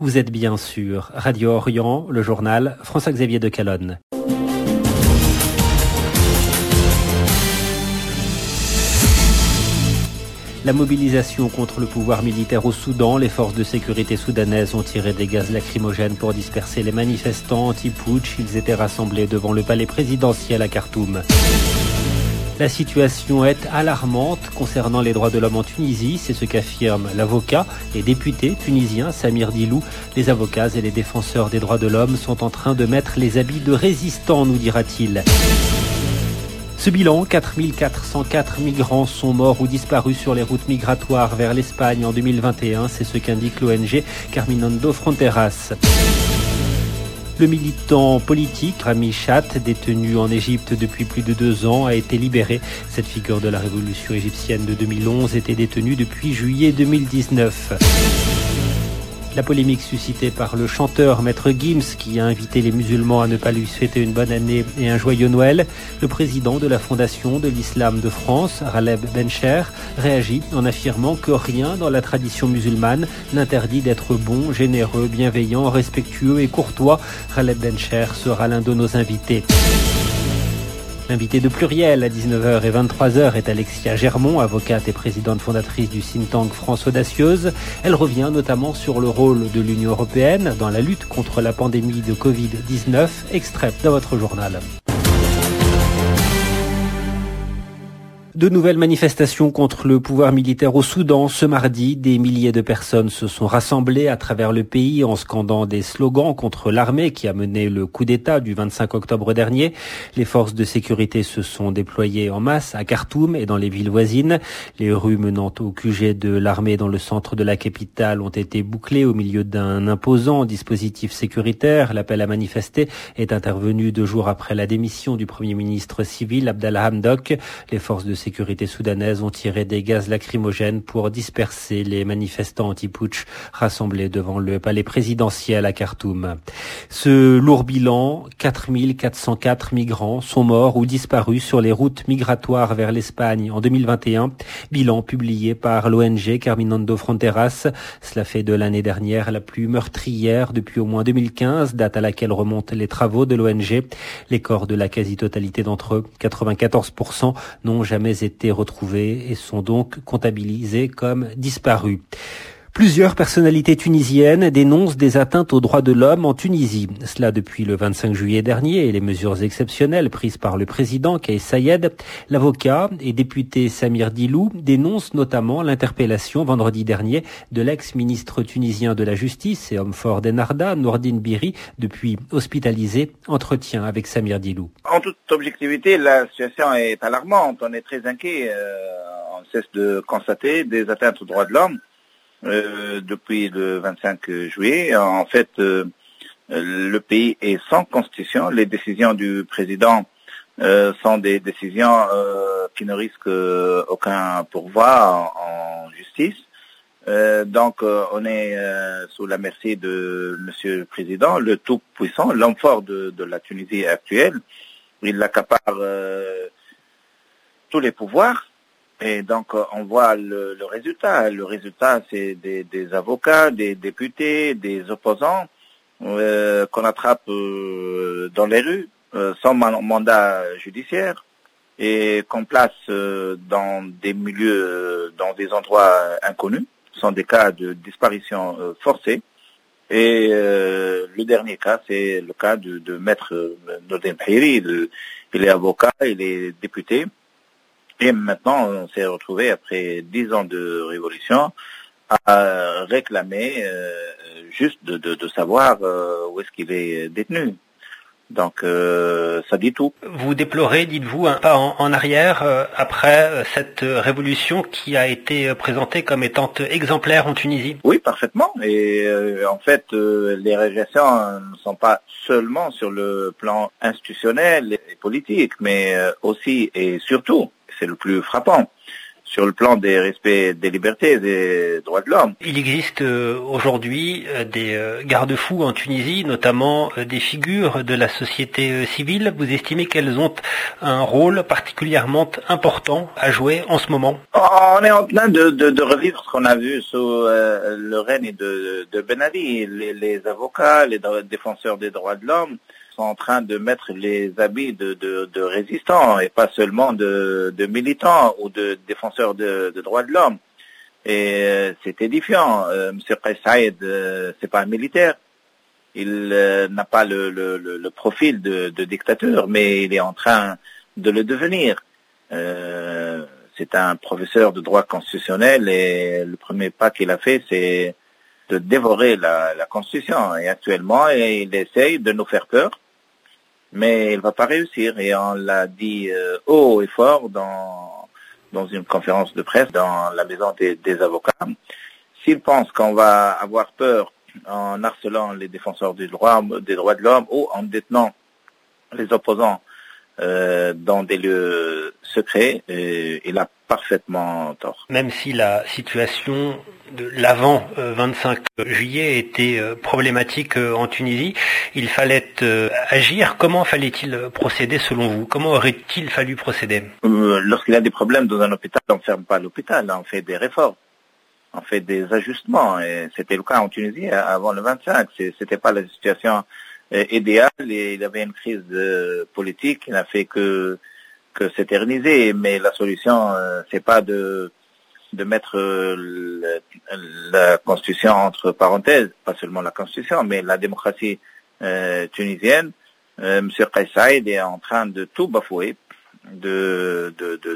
Vous êtes bien sûr Radio Orient, le journal François-Xavier de Calonne. La mobilisation contre le pouvoir militaire au Soudan, les forces de sécurité soudanaises ont tiré des gaz lacrymogènes pour disperser les manifestants anti-putsch. Ils étaient rassemblés devant le palais présidentiel à Khartoum. La situation est alarmante concernant les droits de l'homme en Tunisie, c'est ce qu'affirme l'avocat et député tunisien Samir Dilou. Les avocats et les défenseurs des droits de l'homme sont en train de mettre les habits de résistants, nous dira-t-il. Ce bilan, 4404 migrants sont morts ou disparus sur les routes migratoires vers l'Espagne en 2021, c'est ce qu'indique l'ONG Caminando Fronteras. Le militant politique Rami Chat, détenu en Égypte depuis plus de 2 ans, a été libéré. Cette figure de la révolution égyptienne de 2011 était détenue depuis juillet 2019. La polémique suscitée par le chanteur Maître Gims qui a invité les musulmans à ne pas lui souhaiter une bonne année et un joyeux Noël. Le président de la Fondation de l'Islam de France, Raleb Bencher, réagit en affirmant que rien dans la tradition musulmane n'interdit d'être bon, généreux, bienveillant, respectueux et courtois. Raleb Bencher sera l'un de nos invités. L'invité de Pluriel à 19h et 23h est Alexia Germont, avocate et présidente fondatrice du think tank France Audacieuse. Elle revient notamment sur le rôle de l'Union européenne dans la lutte contre la pandémie de Covid-19, extrait dans votre journal. De nouvelles manifestations contre le pouvoir militaire au Soudan. Ce mardi, des milliers de personnes se sont rassemblées à travers le pays en scandant des slogans contre l'armée qui a mené le coup d'État du 25 octobre dernier. Les forces de sécurité se sont déployées en masse à Khartoum et dans les villes voisines. Les rues menant au QG de l'armée dans le centre de la capitale ont été bouclées au milieu d'un imposant dispositif sécuritaire. L'appel à manifester est intervenu 2 jours après la démission du Premier ministre civil Abdallah Hamdok. Les forces de sécurité soudanaises ont tiré des gaz lacrymogènes pour disperser les manifestants anti-putsch rassemblés devant le palais présidentiel à Khartoum. Ce lourd bilan, 4404 migrants sont morts ou disparus sur les routes migratoires vers l'Espagne en 2021. Bilan publié par l'ONG Caminando Fronteras. Cela fait de l'année dernière la plus meurtrière depuis au moins 2015, date à laquelle remontent les travaux de l'ONG. Les corps de la quasi-totalité d'entre eux, 94%, n'ont jamais été retrouvés et sont donc comptabilisés comme disparus. Plusieurs personnalités tunisiennes dénoncent des atteintes aux droits de l'homme en Tunisie. Cela depuis le 25 juillet dernier et les mesures exceptionnelles prises par le président Kais Saied. L'avocat et député Samir Dilou dénonce notamment l'interpellation vendredi dernier de l'ex-ministre tunisien de la Justice et homme fort d'Ennahda, Nourdine Bihri, depuis hospitalisé. Entretien avec Samir Dilou. En toute objectivité, la situation est alarmante. On est très inquiet. On cesse de constater des atteintes aux droits de l'homme. Depuis le 25 juillet, en fait, le pays est sans constitution. Les décisions du président sont des décisions qui ne risquent aucun pourvoi en justice. Donc, on est sous la merci de Monsieur le Président, le tout-puissant, l'homme fort de la Tunisie actuelle. Il accapare tous les pouvoirs. Et donc, on voit le résultat. Le résultat, c'est des avocats, des députés, des opposants qu'on attrape dans les rues sans mandat judiciaire et qu'on place dans des milieux, dans des endroits inconnus. Ce sont des cas de disparition forcée. Et le dernier cas, c'est le cas de Maître Nourdine Bihri. Il est avocat, il est député. Et maintenant, on s'est retrouvé, après 10 ans de révolution, à réclamer juste de savoir où est-ce qu'il est détenu. Donc, ça dit tout. Vous déplorez, dites-vous, un pas en arrière après cette révolution qui a été présentée comme étant exemplaire en Tunisie? Oui, parfaitement. Et en fait, les régressions ne sont pas seulement sur le plan institutionnel et politique, mais aussi et surtout, c'est le plus frappant, sur le plan des respects des libertés et des droits de l'homme. Il existe aujourd'hui des garde-fous en Tunisie, notamment des figures de la société civile. Vous estimez qu'elles ont un rôle particulièrement important à jouer en ce moment? On est en train de revivre ce qu'on a vu sous le règne de Ben Ali. Les avocats, les défenseurs des droits de l'homme sont en train de mettre les habits de résistants et pas seulement de militants ou de défenseurs de droits de l'homme. Et c'est édifiant. Monsieur Kais Saïed, c'est pas un militaire. Il n'a pas le profil de dictateur, mais il est en train de le devenir. C'est un professeur de droit constitutionnel et le premier pas qu'il a fait, c'est de dévorer la Constitution. Et actuellement, il essaye de nous faire peur, mais il va pas réussir. Et on l'a dit haut et fort dans une conférence de presse dans la maison des avocats. S'il pense qu'on va avoir peur en harcelant les défenseurs des droits de l'homme ou en détenant les opposants dans des lieux secrets, il a parfaitement tort. Même si la situation de l'avant 25 juillet était problématique en Tunisie, il fallait agir. Comment fallait-il procéder selon vous? Comment aurait-il fallu procéder? Lorsqu'il y a des problèmes dans un hôpital, on ne ferme pas l'hôpital, on fait des réformes, on fait des ajustements. Et c'était le cas en Tunisie avant le 25. C'était pas la situation idéale et il y avait une crise politique qui n'a fait que s'éterniser. Mais la solution, c'est pas de mettre la Constitution entre parenthèses, pas seulement la Constitution, mais la démocratie tunisienne. Monsieur Kais Saïed est en train de tout bafouer, de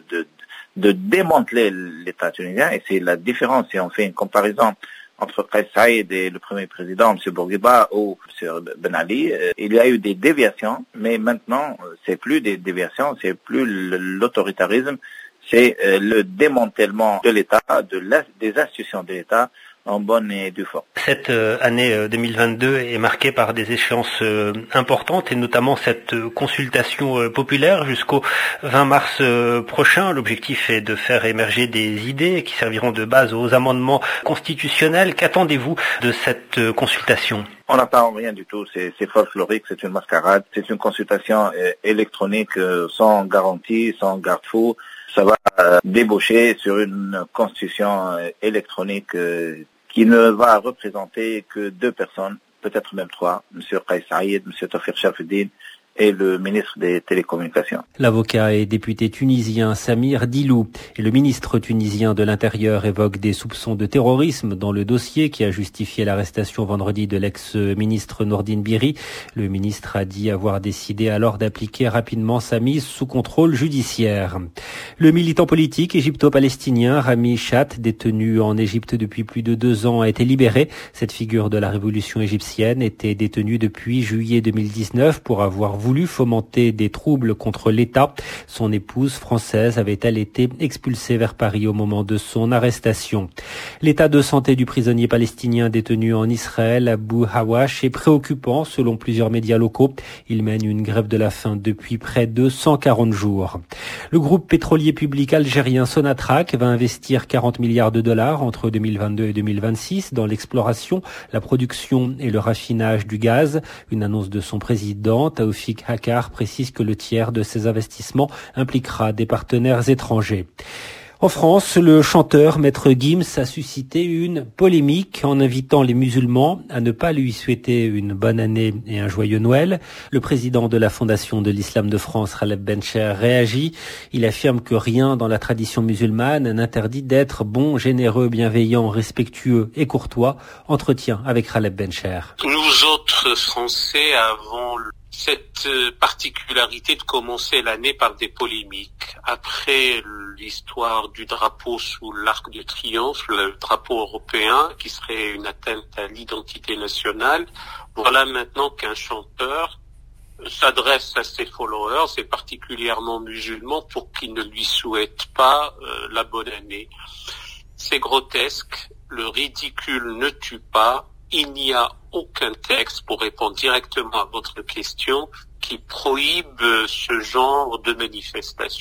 démanteler l'État tunisien, et c'est la différence. Si on fait une comparaison entre Kais Saïed et le premier président, M. Bourguiba, ou M. Ben Ali, il y a eu des déviations, mais maintenant, c'est plus des déviations, c'est plus l'autoritarisme, c'est le démantèlement de l'État, des institutions de l'État, en bonne et due forme. Cette année 2022 est marquée par des échéances importantes et notamment cette consultation populaire jusqu'au 20 mars prochain. L'objectif est de faire émerger des idées qui serviront de base aux amendements constitutionnels. Qu'attendez-vous de cette consultation? On n'attend rien du tout, c'est folklorique, c'est une mascarade, c'est une consultation électronique sans garantie, sans garde-fou. Ça va débaucher sur une constitution électronique qui ne va représenter que 2 personnes, peut-être même 3, M. Kais Saïed, M. Tawfiq Sharafeddine et le ministre des Télécommunications. L'avocat et député tunisien Samir Dilou et le ministre tunisien de l'Intérieur évoquent des soupçons de terrorisme dans le dossier qui a justifié l'arrestation vendredi de l'ex-ministre Nordine Biri. Le ministre a dit avoir décidé alors d'appliquer rapidement sa mise sous contrôle judiciaire. Le militant politique égypto-palestinien Rami Chat, détenu en Égypte depuis plus de 2 ans, a été libéré. Cette figure de la révolution égyptienne était détenue depuis juillet 2019 pour avoir voulu fomenter des troubles contre l'État. Son épouse française avait-elle été expulsée vers Paris au moment de son arrestation. L'état de santé du prisonnier palestinien détenu en Israël, Abou Hawash, est préoccupant selon plusieurs médias locaux. Il mène une grève de la faim depuis près de 140 jours. Le groupe pétrolier public algérien Sonatrach va investir 40 milliards de dollars entre 2022 et 2026 dans l'exploration, la production et le raffinage du gaz. Une annonce de son président, Taoufik Hakar, précise que le tiers de ces investissements impliquera des partenaires étrangers. En France, le chanteur Maître Gims a suscité une polémique en invitant les musulmans à ne pas lui souhaiter une bonne année et un joyeux Noël. Le président de la Fondation de l'Islam de France, Khaled Bencher, réagit. Il affirme que rien dans la tradition musulmane n'interdit d'être bon, généreux, bienveillant, respectueux et courtois. Entretien avec Khaled Bencher. Nous autres Français avons cette particularité de commencer l'année par des polémiques. Après l'histoire du drapeau sous l'arc de triomphe, le drapeau européen, qui serait une atteinte à l'identité nationale, voilà maintenant qu'un chanteur s'adresse à ses followers, et particulièrement musulmans, pour qu'ils ne lui souhaitent pas la bonne année. C'est grotesque, le ridicule ne tue pas. Il n'y a aucun texte, pour répondre directement à votre question, qui prohibe ce genre de manifestation.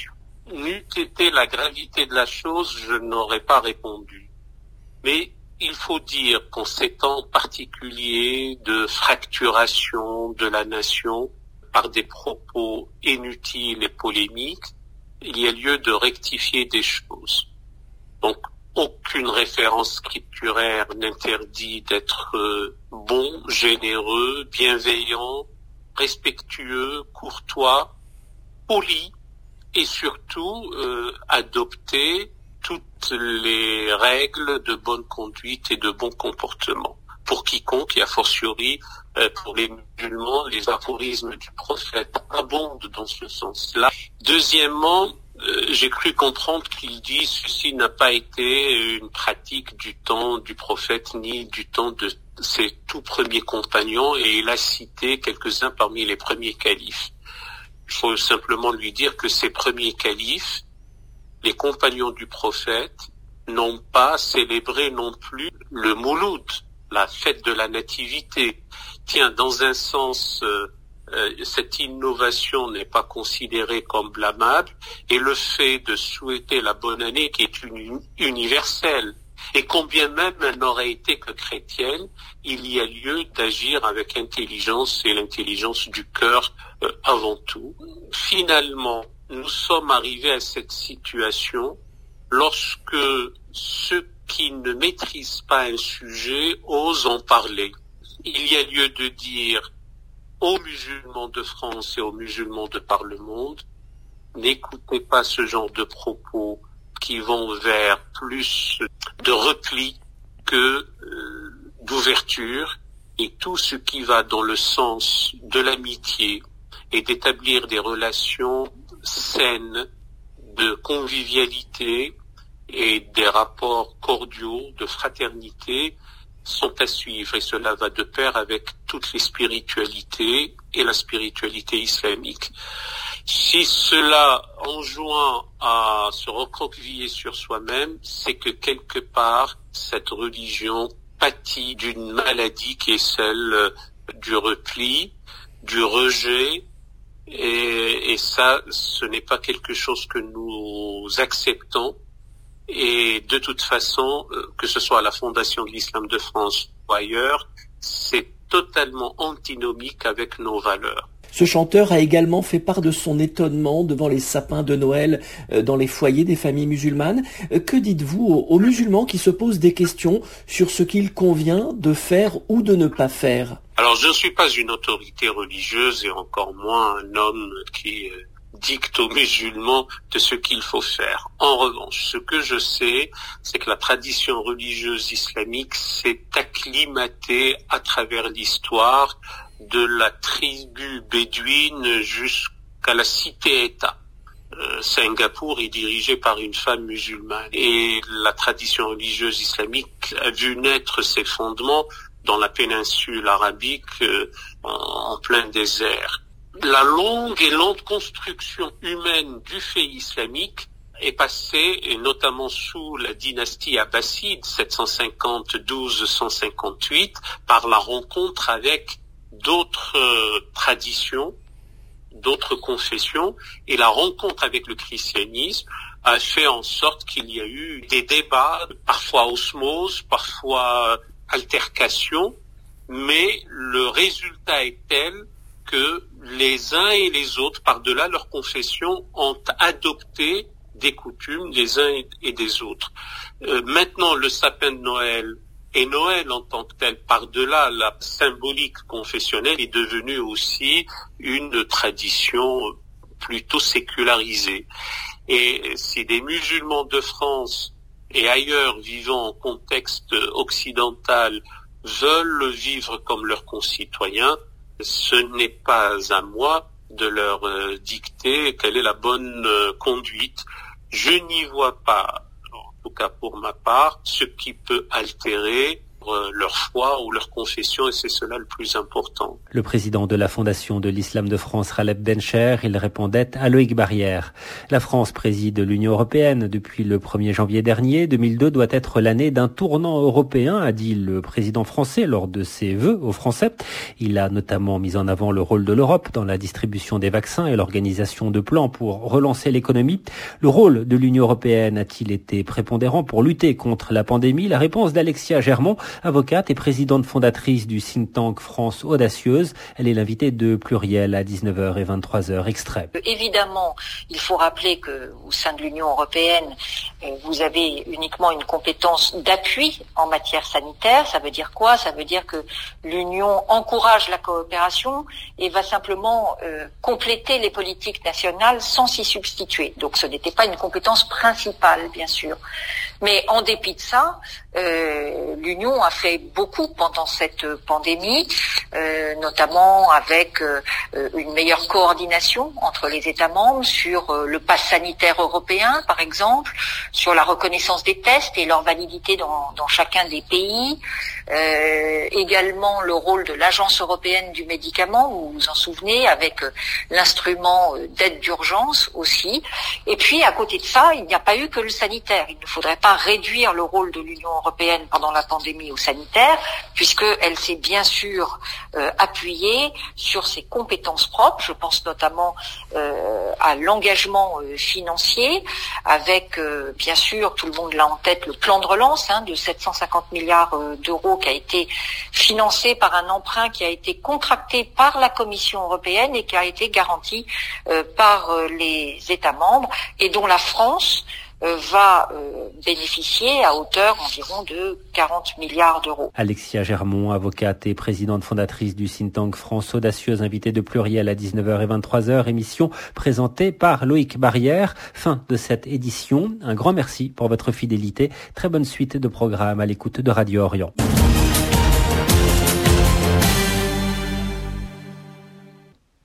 n'eût été la gravité de la chose, je n'aurais pas répondu. Mais il faut dire qu'en ces temps particuliers de fracturation de la nation par des propos inutiles et polémiques, il y a lieu de rectifier des choses. Donc, aucune référence scripturaire n'interdit d'être bon, généreux, bienveillant, respectueux, courtois, poli et surtout adopter toutes les règles de bonne conduite et de bon comportement. Pour quiconque, et a fortiori pour les musulmans, les aphorismes du prophète abondent dans ce sens-là. Deuxièmement, j'ai cru comprendre qu'il dit ceci n'a pas été une pratique du temps du prophète ni du temps de ses tout premiers compagnons, et il a cité quelques-uns parmi les premiers califes. Il faut simplement lui dire que ces premiers califes, les compagnons du prophète, n'ont pas célébré non plus le Mouloud, la fête de la nativité. Tiens, dans un sens, cette innovation n'est pas considérée comme blâmable, et le fait de souhaiter la bonne année qui est universelle, et combien même elle n'aurait été que chrétienne, il y a lieu d'agir avec intelligence et l'intelligence du cœur avant tout. Finalement, nous sommes arrivés à cette situation lorsque ceux qui ne maîtrisent pas un sujet osent en parler. Il y a lieu de dire aux musulmans de France et aux musulmans de par le monde, n'écoutez pas ce genre de propos qui vont vers plus de repli que d'ouverture, et tout ce qui va dans le sens de l'amitié et d'établir des relations saines, de convivialité et des rapports cordiaux, de fraternité, sont à suivre, et cela va de pair avec toutes les spiritualités et la spiritualité islamique. Si cela enjoint à se recroqueviller sur soi-même, c'est que quelque part, cette religion pâtit d'une maladie qui est celle du repli, du rejet, et ça, ce n'est pas quelque chose que nous acceptons. Et de toute façon, que ce soit à la Fondation de l'Islam de France ou ailleurs, c'est totalement antinomique avec nos valeurs. Ce chanteur a également fait part de son étonnement devant les sapins de Noël dans les foyers des familles musulmanes. Que dites-vous aux musulmans qui se posent des questions sur ce qu'il convient de faire ou de ne pas faire? Alors, je ne suis pas une autorité religieuse et encore moins un homme qui dicte aux musulmans de ce qu'il faut faire. En revanche, ce que je sais, c'est que la tradition religieuse islamique s'est acclimatée à travers l'histoire de la tribu bédouine jusqu'à la cité-État. Singapour est dirigé par une femme musulmane, et la tradition religieuse islamique a vu naître ses fondements dans la péninsule arabique en plein désert. La longue et lente construction humaine du fait islamique est passée, et notamment sous la dynastie abbasside 750-1258, par la rencontre avec d'autres traditions, d'autres confessions, et la rencontre avec le christianisme a fait en sorte qu'il y a eu des débats, parfois osmose, parfois altercation, mais le résultat est tel que les uns et les autres, par-delà leur confession, ont adopté des coutumes des uns et des autres. Maintenant, le sapin de Noël et Noël en tant que tel, par-delà la symbolique confessionnelle, est devenu aussi une tradition plutôt sécularisée. Et si des musulmans de France et ailleurs vivant en contexte occidental veulent vivre comme leurs concitoyens, ce n'est pas à moi de leur dicter quelle est la bonne conduite. Je n'y vois pas, en tout cas pour ma part, ce qui peut altérer leur foi ou leur confession, et c'est cela le plus important. Le président de la Fondation de l'Islam de France, Khaled Bencher, il répondait à Loïc Barrière. La France préside l'Union européenne depuis le 1er janvier dernier. 2002 doit être l'année d'un tournant européen, a dit le président français lors de ses vœux aux Français. Il a notamment mis en avant le rôle de l'Europe dans la distribution des vaccins et l'organisation de plans pour relancer l'économie. Le rôle de l'Union européenne a-t-il été prépondérant pour lutter contre la pandémie? La réponse d'Alexia Germont, avocate et présidente fondatrice du think tank France Audacieuse. Elle est l'invitée de Pluriel à 19h et 23h. Extrait. Évidemment, il faut rappeler que au sein de l'Union européenne, vous avez uniquement une compétence d'appui en matière sanitaire. Ça veut dire quoi? Ça veut dire que l'Union encourage la coopération et va simplement compléter les politiques nationales sans s'y substituer. Donc ce n'était pas une compétence principale, bien sûr. Mais en dépit de ça, l'Union a fait beaucoup pendant cette pandémie, notamment avec une meilleure coordination entre les États membres sur le pass sanitaire européen, par exemple, sur la reconnaissance des tests et leur validité dans chacun des pays. Également le rôle de l'Agence européenne du médicament, vous vous en souvenez, avec l'instrument d'aide d'urgence aussi. Et puis à côté de ça, il n'y a pas eu que le sanitaire. Il ne faudrait pas réduire le rôle de l'Union européenne pendant la pandémie au sanitaire, puisqu'elle s'est bien sûr appuyée sur ses compétences propres. Je pense notamment à l'engagement financier, avec bien sûr, tout le monde l'a en tête, le plan de relance de 750 milliards d'euros qui a été financé par un emprunt qui a été contracté par la Commission européenne et qui a été garanti par les États membres et dont la France va bénéficier à hauteur environ de 40 milliards d'euros. Alexia Germont, avocate et présidente fondatrice du think tank France Audacieuse, invitée de Pluriel à 19h et 23h, émission présentée par Loïc Barrière. Fin de cette édition. Un grand merci pour votre fidélité. Très bonne suite de programme à l'écoute de Radio Orient.